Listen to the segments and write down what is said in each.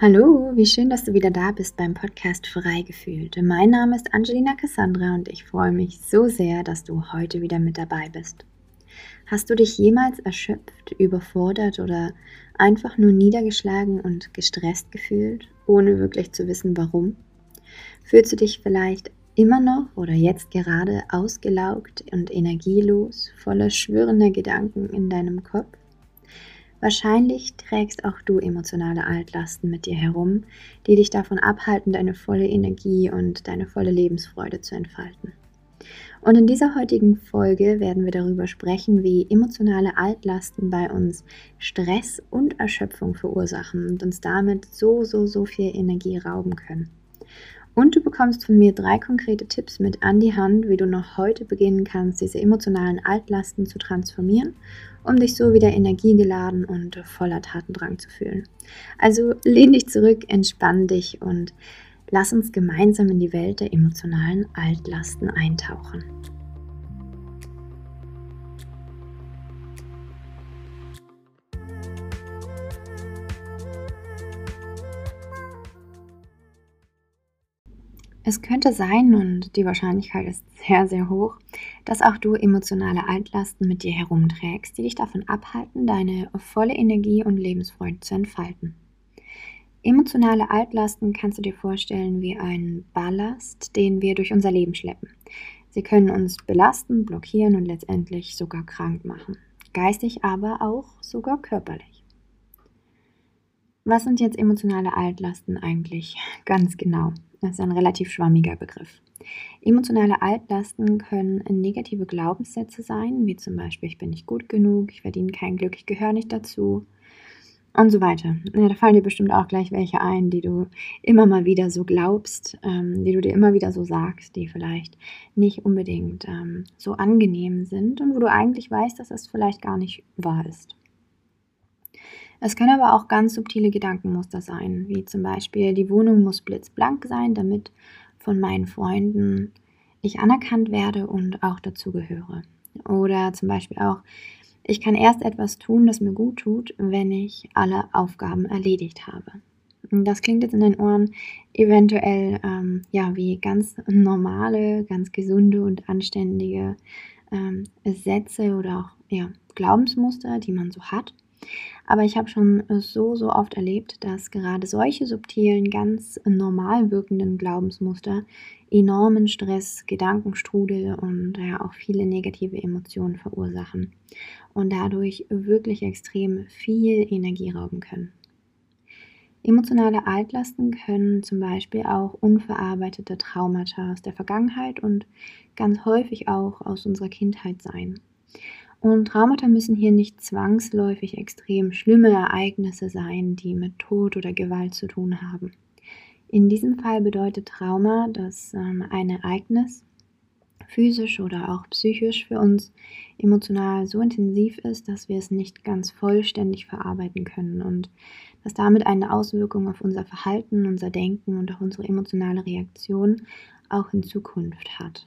Hallo, wie schön, dass du wieder da bist beim Podcast Freigefühlt. Mein Name ist Angelina Cassandra und ich freue mich so sehr, dass du heute wieder mit dabei bist. Hast du dich jemals erschöpft, überfordert oder einfach nur niedergeschlagen und gestresst gefühlt, ohne wirklich zu wissen, warum? Fühlst du dich vielleicht immer noch oder jetzt gerade ausgelaugt und energielos, voller schwirrender Gedanken in deinem Kopf? Wahrscheinlich trägst auch du emotionale Altlasten mit dir herum, die dich davon abhalten, deine volle Energie und deine volle Lebensfreude zu entfalten. Und in dieser heutigen Folge werden wir darüber sprechen, wie emotionale Altlasten bei uns Stress und Erschöpfung verursachen und uns damit so viel Energie rauben können. Und du bekommst von mir 3 konkrete Tipps mit an die Hand, wie du noch heute beginnen kannst, diese emotionalen Altlasten zu transformieren, um dich so wieder energiegeladen und voller Tatendrang zu fühlen. Also lehn dich zurück, entspann dich und lass uns gemeinsam in die Welt der emotionalen Altlasten eintauchen. Es könnte sein, und die Wahrscheinlichkeit ist sehr hoch, dass auch du emotionale Altlasten mit dir herumträgst, die dich davon abhalten, deine volle Energie und Lebensfreude zu entfalten. Emotionale Altlasten kannst du dir vorstellen wie einen Ballast, den wir durch unser Leben schleppen. Sie können uns belasten, blockieren und letztendlich sogar krank machen. Geistig, aber auch sogar körperlich. Was sind jetzt emotionale Altlasten eigentlich ganz genau? Das ist ein relativ schwammiger Begriff. Emotionale Altlasten können negative Glaubenssätze sein, wie zum Beispiel: Ich bin nicht gut genug, ich verdiene kein Glück, ich gehöre nicht dazu und so weiter. Ja, da fallen dir bestimmt auch gleich welche ein, die du immer mal wieder so glaubst, die du dir immer wieder so sagst, die vielleicht nicht unbedingt so angenehm sind und wo du eigentlich weißt, dass das vielleicht gar nicht wahr ist. Es können aber auch ganz subtile Gedankenmuster sein, wie zum Beispiel: Die Wohnung muss blitzblank sein, damit von meinen Freunden ich anerkannt werde und auch dazugehöre. Oder zum Beispiel auch: Ich kann erst etwas tun, das mir gut tut, wenn ich alle Aufgaben erledigt habe. Das klingt jetzt in den Ohren eventuell wie ganz normale, ganz gesunde und anständige Sätze oder auch Glaubensmuster, die man so hat. Aber ich habe schon so oft erlebt, dass gerade solche subtilen, ganz normal wirkenden Glaubensmuster enormen Stress, Gedankenstrudel und auch viele negative Emotionen verursachen und dadurch wirklich extrem viel Energie rauben können. Emotionale Altlasten können zum Beispiel auch unverarbeitete Traumata aus der Vergangenheit und ganz häufig auch aus unserer Kindheit sein. Und Traumata müssen hier nicht zwangsläufig extrem schlimme Ereignisse sein, die mit Tod oder Gewalt zu tun haben. In diesem Fall bedeutet Trauma, dass ein Ereignis physisch oder auch psychisch für uns emotional so intensiv ist, dass wir es nicht ganz vollständig verarbeiten können und das damit eine Auswirkung auf unser Verhalten, unser Denken und auch unsere emotionale Reaktion auch in Zukunft hat.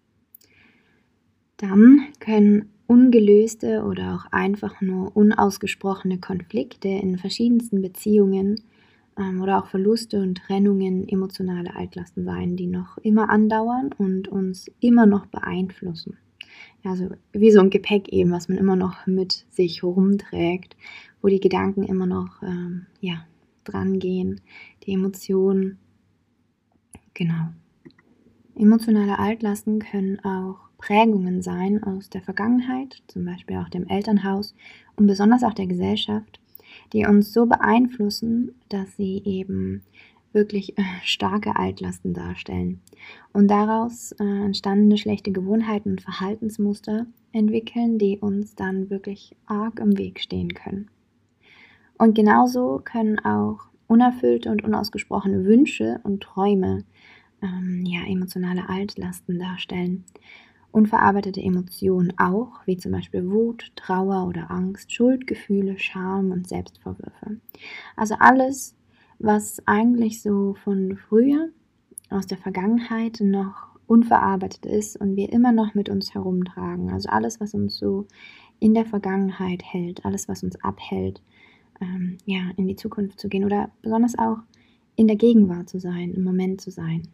Dann können ungelöste oder auch einfach nur unausgesprochene Konflikte in verschiedensten Beziehungen oder auch Verluste und Trennungen emotionale Altlasten sein, die noch immer andauern und uns immer noch beeinflussen. Ja, also wie so ein Gepäck eben, was man immer noch mit sich herumträgt, wo die Gedanken immer noch dran gehen, die Emotionen. Genau. Emotionale Altlasten können auch Prägungen sein aus der Vergangenheit, zum Beispiel auch dem Elternhaus und besonders auch der Gesellschaft, die uns so beeinflussen, dass sie eben wirklich starke Altlasten darstellen und daraus entstandene schlechte Gewohnheiten und Verhaltensmuster entwickeln, die uns dann wirklich arg im Weg stehen können. Und genauso können auch unerfüllte und unausgesprochene Wünsche und Träume emotionale Altlasten darstellen. Unverarbeitete Emotionen auch, wie zum Beispiel Wut, Trauer oder Angst, Schuldgefühle, Scham und Selbstvorwürfe. Also alles, was eigentlich so von früher, aus der Vergangenheit noch unverarbeitet ist und wir immer noch mit uns herumtragen. Also alles, was uns so in der Vergangenheit hält, alles, was uns abhält, ja, in die Zukunft zu gehen oder besonders auch in der Gegenwart zu sein, im Moment zu sein.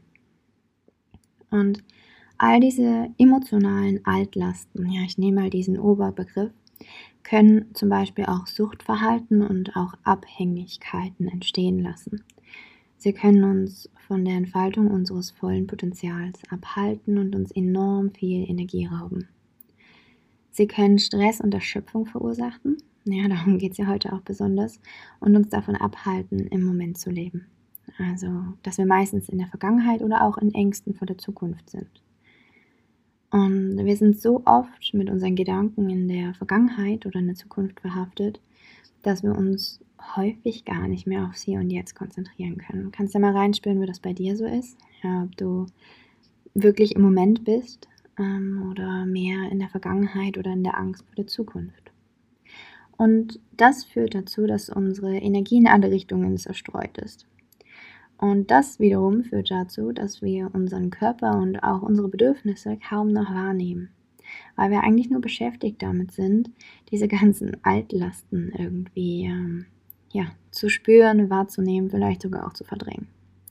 Und all diese emotionalen Altlasten, ja, ich nehme mal diesen Oberbegriff, können zum Beispiel auch Suchtverhalten und auch Abhängigkeiten entstehen lassen. Sie können uns von der Entfaltung unseres vollen Potenzials abhalten und uns enorm viel Energie rauben. Sie können Stress und Erschöpfung verursachen, ja, darum geht es ja heute auch besonders, und uns davon abhalten, im Moment zu leben. Also, dass wir meistens in der Vergangenheit oder auch in Ängsten vor der Zukunft sind. Und wir sind so oft mit unseren Gedanken in der Vergangenheit oder in der Zukunft verhaftet, dass wir uns häufig gar nicht mehr aufs Hier und Jetzt konzentrieren können. Du kannst ja mal reinspüren, wie das bei dir so ist. Ja, ob du wirklich im Moment bist oder mehr in der Vergangenheit oder in der Angst vor der Zukunft. Und das führt dazu, dass unsere Energie in alle Richtungen zerstreut ist. Und das wiederum führt dazu, dass wir unseren Körper und auch unsere Bedürfnisse kaum noch wahrnehmen, weil wir eigentlich nur beschäftigt damit sind, diese ganzen Altlasten irgendwie ja, zu spüren, wahrzunehmen, vielleicht sogar auch zu verdrängen.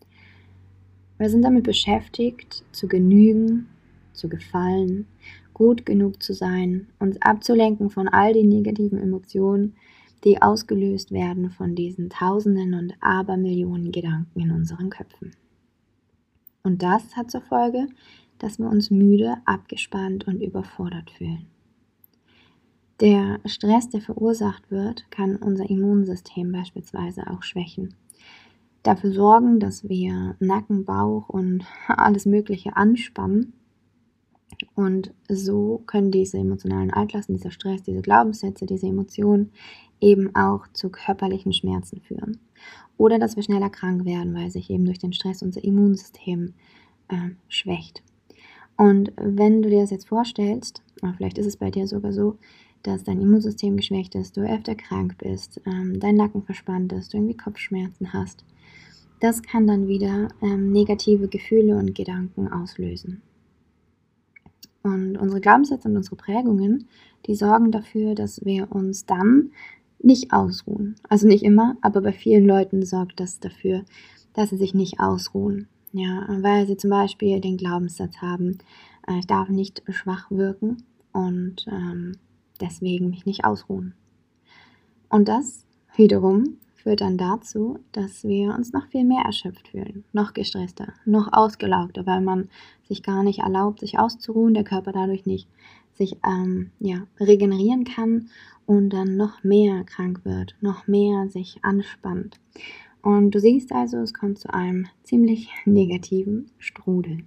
Wir sind damit beschäftigt, zu genügen, zu gefallen, gut genug zu sein, uns abzulenken von all den negativen Emotionen, die ausgelöst werden von diesen Tausenden und Abermillionen Gedanken in unseren Köpfen. Und das hat zur Folge, dass wir uns müde, abgespannt und überfordert fühlen. Der Stress, der verursacht wird, kann unser Immunsystem beispielsweise auch schwächen. Dafür sorgen, dass wir Nacken, Bauch und alles Mögliche anspannen. Und so können diese emotionalen Altlasten, dieser Stress, diese Glaubenssätze, diese Emotionen eben auch zu körperlichen Schmerzen führen. Oder dass wir schneller krank werden, weil sich eben durch den Stress unser Immunsystem schwächt. Und wenn du dir das jetzt vorstellst, vielleicht ist es bei dir sogar so, dass dein Immunsystem geschwächt ist, du öfter krank bist, dein Nacken verspannt ist, du irgendwie Kopfschmerzen hast, das kann dann wieder negative Gefühle und Gedanken auslösen. Und unsere Glaubenssätze und unsere Prägungen, die sorgen dafür, dass wir uns dann nicht ausruhen. Also nicht immer, aber bei vielen Leuten sorgt das dafür, dass sie sich nicht ausruhen. Ja, weil sie zum Beispiel den Glaubenssatz haben, ich darf nicht schwach wirken und deswegen mich nicht ausruhen. Und das wiederum führt dann dazu, dass wir uns noch viel mehr erschöpft fühlen, noch gestresster, noch ausgelaugter, weil man sich gar nicht erlaubt, sich auszuruhen, der Körper dadurch nicht sich regenerieren kann und dann noch mehr krank wird, noch mehr sich anspannt. Und du siehst also, es kommt zu einem ziemlich negativen Strudel.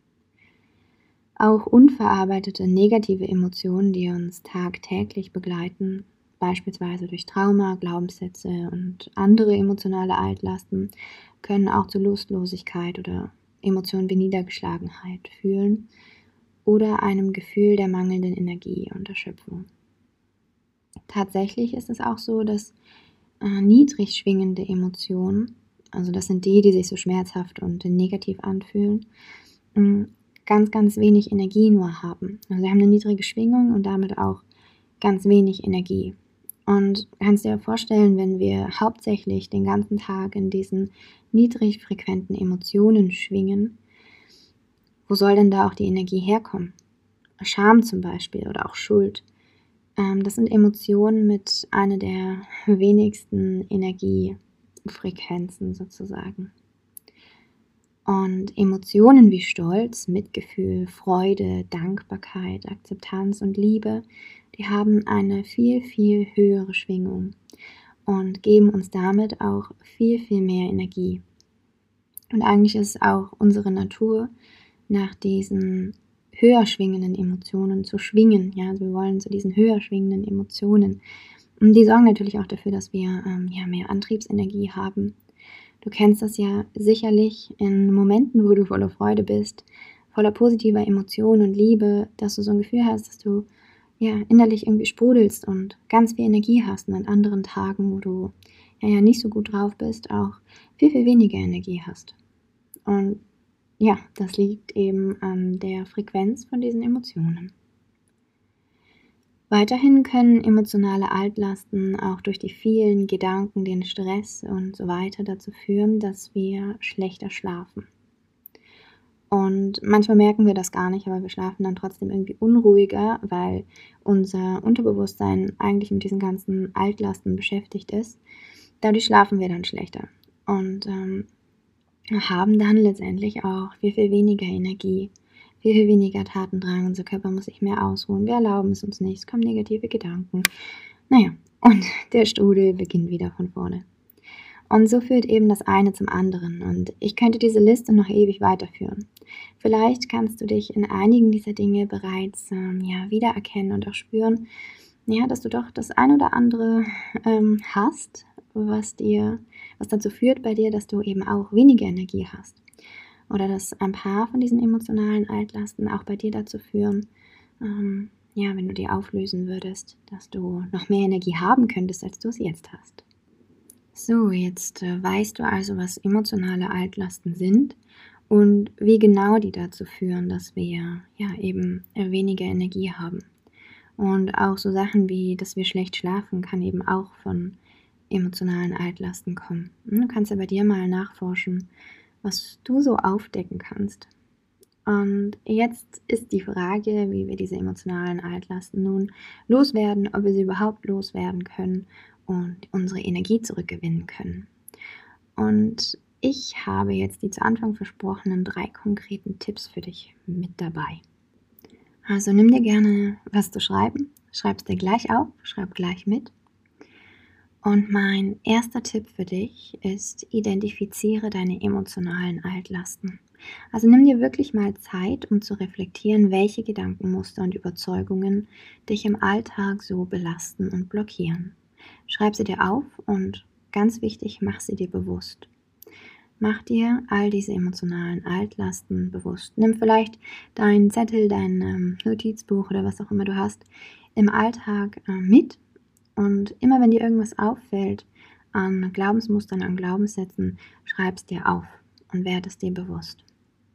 Auch unverarbeitete negative Emotionen, die uns tagtäglich begleiten, beispielsweise durch Trauma, Glaubenssätze und andere emotionale Altlasten, können auch zu Lustlosigkeit oder Emotionen wie Niedergeschlagenheit führen oder einem Gefühl der mangelnden Energie und Erschöpfung. Tatsächlich ist es auch so, dass niedrig schwingende Emotionen, also das sind die sich so schmerzhaft und negativ anfühlen, ganz, ganz wenig Energie nur haben. Also sie haben eine niedrige Schwingung und damit auch ganz wenig Energie. Und du kannst dir vorstellen, wenn wir hauptsächlich den ganzen Tag in diesen niedrig frequenten Emotionen schwingen, wo soll denn da auch die Energie herkommen? Scham zum Beispiel oder auch Schuld. Das sind Emotionen mit einer der wenigsten Energiefrequenzen sozusagen. Und Emotionen wie Stolz, Mitgefühl, Freude, Dankbarkeit, Akzeptanz und Liebe, die haben eine viel, viel höhere Schwingung und geben uns damit auch viel, viel mehr Energie. Und eigentlich ist auch unsere Natur, nach diesen höher schwingenden Emotionen zu schwingen. Ja, also wir wollen zu diesen höher schwingenden Emotionen. Und die sorgen natürlich auch dafür, dass wir mehr Antriebsenergie haben. Du kennst das ja sicherlich in Momenten, wo du voller Freude bist, voller positiver Emotionen und Liebe, dass du so ein Gefühl hast, dass du innerlich irgendwie sprudelst und ganz viel Energie hast, und an anderen Tagen, wo du nicht so gut drauf bist, auch viel, viel weniger Energie hast. Und ja, das liegt eben an der Frequenz von diesen Emotionen. Weiterhin können emotionale Altlasten auch durch die vielen Gedanken, den Stress und so weiter dazu führen, dass wir schlechter schlafen. Und manchmal merken wir das gar nicht, aber wir schlafen dann trotzdem irgendwie unruhiger, weil unser Unterbewusstsein eigentlich mit diesen ganzen Altlasten beschäftigt ist. Dadurch schlafen wir dann schlechter und haben dann letztendlich auch viel, viel weniger Energie, viel, viel weniger Tatendrang. Unser Körper muss sich mehr ausruhen. Wir erlauben es uns nicht. Es kommen negative Gedanken. Naja, und der Strudel beginnt wieder von vorne. Und so führt eben das eine zum anderen. Und ich könnte diese Liste noch ewig weiterführen. Vielleicht kannst du dich in einigen dieser Dinge bereits wiedererkennen und auch spüren, ja, dass du doch das ein oder andere hast, was dazu führt bei dir, dass du eben auch weniger Energie hast. Oder dass ein paar von diesen emotionalen Altlasten auch bei dir dazu führen, wenn du die auflösen würdest, dass du noch mehr Energie haben könntest, als du es jetzt hast. So, jetzt weißt du also, was emotionale Altlasten sind und wie genau die dazu führen, dass wir eben weniger Energie haben. Und auch so Sachen wie, dass wir schlecht schlafen, kann eben auch von emotionalen Altlasten kommen. Du kannst ja bei dir mal nachforschen, was du so aufdecken kannst. Und jetzt ist die Frage, wie wir diese emotionalen Altlasten nun loswerden, ob wir sie überhaupt loswerden können und unsere Energie zurückgewinnen können. Und ich habe jetzt die zu Anfang versprochenen 3 konkreten Tipps für dich mit dabei. Also nimm dir gerne was zu schreiben, schreib es dir gleich auf, schreib gleich mit. Und mein erster Tipp für dich ist, identifiziere deine emotionalen Altlasten. Also nimm dir wirklich mal Zeit, um zu reflektieren, welche Gedankenmuster und Überzeugungen dich im Alltag so belasten und blockieren. Schreib sie dir auf und ganz wichtig, mach sie dir bewusst. Mach dir all diese emotionalen Altlasten bewusst. Nimm vielleicht deinen Zettel, dein Notizbuch oder was auch immer du hast im Alltag mit. Und immer wenn dir irgendwas auffällt an Glaubensmustern, an Glaubenssätzen, schreib es dir auf und werde es dir bewusst.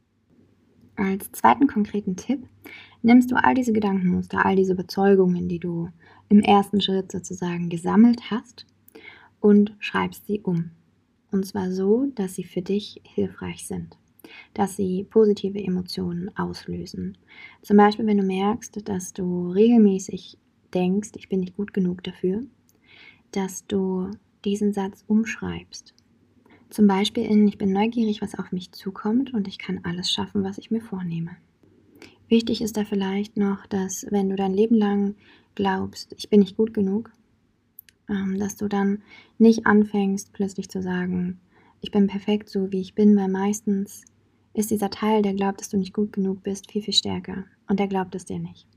Als zweiten konkreten Tipp nimmst du all diese Gedankenmuster, all diese Überzeugungen, die du im ersten Schritt sozusagen gesammelt hast und schreibst sie um. Und zwar so, dass sie für dich hilfreich sind, dass sie positive Emotionen auslösen. Zum Beispiel, wenn du merkst, dass du regelmäßig denkst, ich bin nicht gut genug dafür, dass du diesen Satz umschreibst. Zum Beispiel in, ich bin neugierig, was auf mich zukommt und ich kann alles schaffen, was ich mir vornehme. Wichtig ist da vielleicht noch, dass wenn du dein Leben lang glaubst, ich bin nicht gut genug, dass du dann nicht anfängst plötzlich zu sagen, ich bin perfekt so wie ich bin, weil meistens ist dieser Teil, der glaubt, dass du nicht gut genug bist, viel, viel stärker und der glaubt es dir nicht.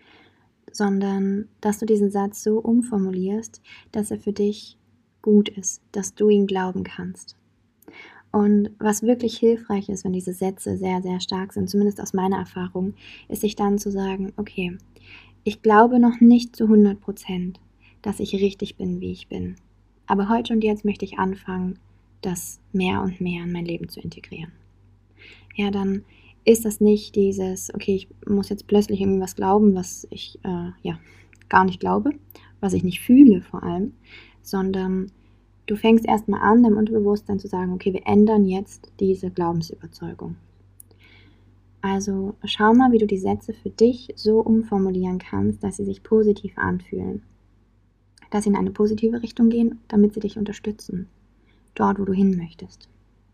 Sondern dass du diesen Satz so umformulierst, dass er für dich gut ist, dass du ihn glauben kannst. Und was wirklich hilfreich ist, wenn diese Sätze sehr, sehr stark sind, zumindest aus meiner Erfahrung, ist sich dann zu sagen, okay, ich glaube noch nicht zu 100%, dass ich richtig bin, wie ich bin. Aber heute und jetzt möchte ich anfangen, das mehr und mehr in mein Leben zu integrieren. Ja, dann ist das nicht dieses, okay, ich muss jetzt plötzlich irgendwas glauben, was ich gar nicht glaube, was ich nicht fühle vor allem, sondern du fängst erstmal an, deinem Unterbewusstsein zu sagen, okay, wir ändern jetzt diese Glaubensüberzeugung. Also schau mal, wie du die Sätze für dich so umformulieren kannst, dass sie sich positiv anfühlen. Dass sie in eine positive Richtung gehen, damit sie dich unterstützen, dort, wo du hin möchtest.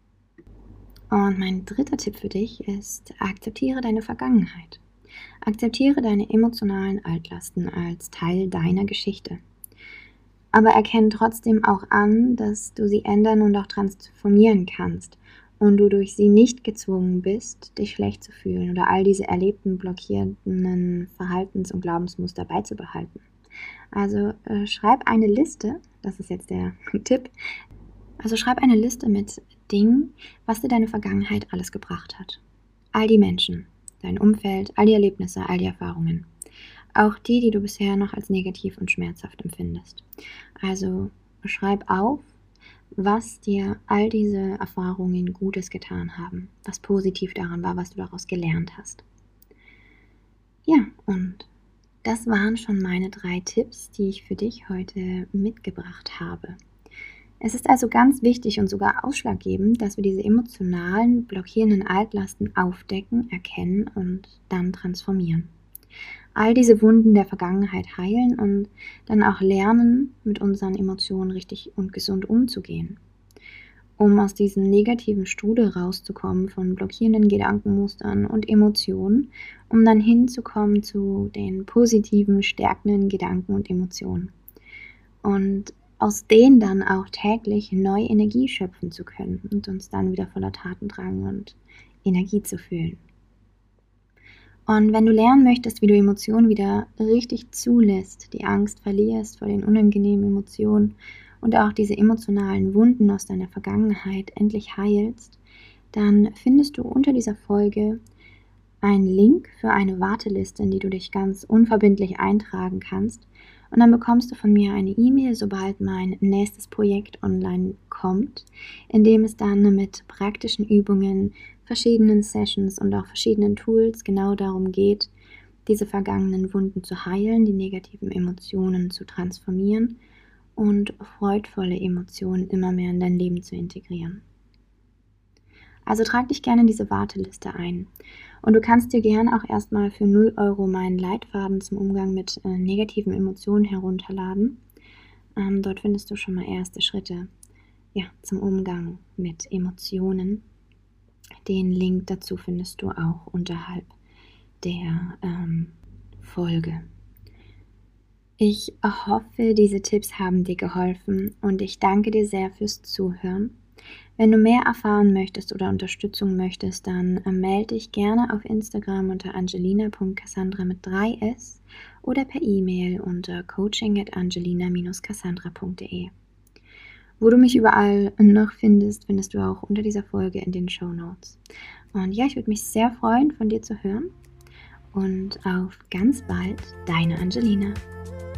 Und mein dritter Tipp für dich ist, akzeptiere deine Vergangenheit. Akzeptiere deine emotionalen Altlasten als Teil deiner Geschichte. Aber erkenne trotzdem auch an, dass du sie ändern und auch transformieren kannst und du durch sie nicht gezwungen bist, dich schlecht zu fühlen oder all diese erlebten, blockierenden Verhaltens- und Glaubensmuster beizubehalten. Also schreib eine Liste, das ist jetzt der Tipp, also schreib eine Liste mit Dingen, was dir deine Vergangenheit alles gebracht hat. All die Menschen, dein Umfeld, all die Erlebnisse, all die Erfahrungen. Auch die du bisher noch als negativ und schmerzhaft empfindest. Also schreib auf, was dir all diese Erfahrungen Gutes getan haben, was positiv daran war, was du daraus gelernt hast. Ja, und Das waren schon meine 3 Tipps, die ich für dich heute mitgebracht habe. Es ist also ganz wichtig und sogar ausschlaggebend, dass wir diese emotionalen, blockierenden Altlasten aufdecken, erkennen und dann transformieren. All diese Wunden der Vergangenheit heilen und dann auch lernen, mit unseren Emotionen richtig und gesund umzugehen. Um aus diesem negativen Strudel rauszukommen von blockierenden Gedankenmustern und Emotionen, um dann hinzukommen zu den positiven, stärkenden Gedanken und Emotionen. Und aus denen dann auch täglich neue Energie schöpfen zu können und uns dann wieder voller Tatendrang und Energie zu fühlen. Und wenn du lernen möchtest, wie du Emotionen wieder richtig zulässt, die Angst verlierst vor den unangenehmen Emotionen und auch diese emotionalen Wunden aus deiner Vergangenheit endlich heilst, dann findest du unter dieser Folge einen Link für eine Warteliste, in die du dich ganz unverbindlich eintragen kannst. Und dann bekommst du von mir eine E-Mail, sobald mein nächstes Projekt online kommt, in dem es dann mit praktischen Übungen, verschiedenen Sessions und auch verschiedenen Tools genau darum geht, diese vergangenen Wunden zu heilen, die negativen Emotionen zu transformieren und freudvolle Emotionen immer mehr in dein Leben zu integrieren. Also trag dich gerne in diese Warteliste ein. Und du kannst dir gerne auch erstmal für 0 € meinen Leitfaden zum Umgang mit negativen Emotionen herunterladen. Dort findest du schon mal erste Schritte zum Umgang mit Emotionen. Den Link dazu findest du auch unterhalb der Folge. Ich hoffe, diese Tipps haben dir geholfen und ich danke dir sehr fürs Zuhören. Wenn du mehr erfahren möchtest oder Unterstützung möchtest, dann melde dich gerne auf Instagram unter angelina.cassandra mit 3s oder per E-Mail unter coaching@angelina-cassandra.de. Wo du mich überall noch findest, findest du auch unter dieser Folge in den Shownotes. Und ja, ich würde mich sehr freuen, von dir zu hören. Und auf ganz bald, deine Angelina.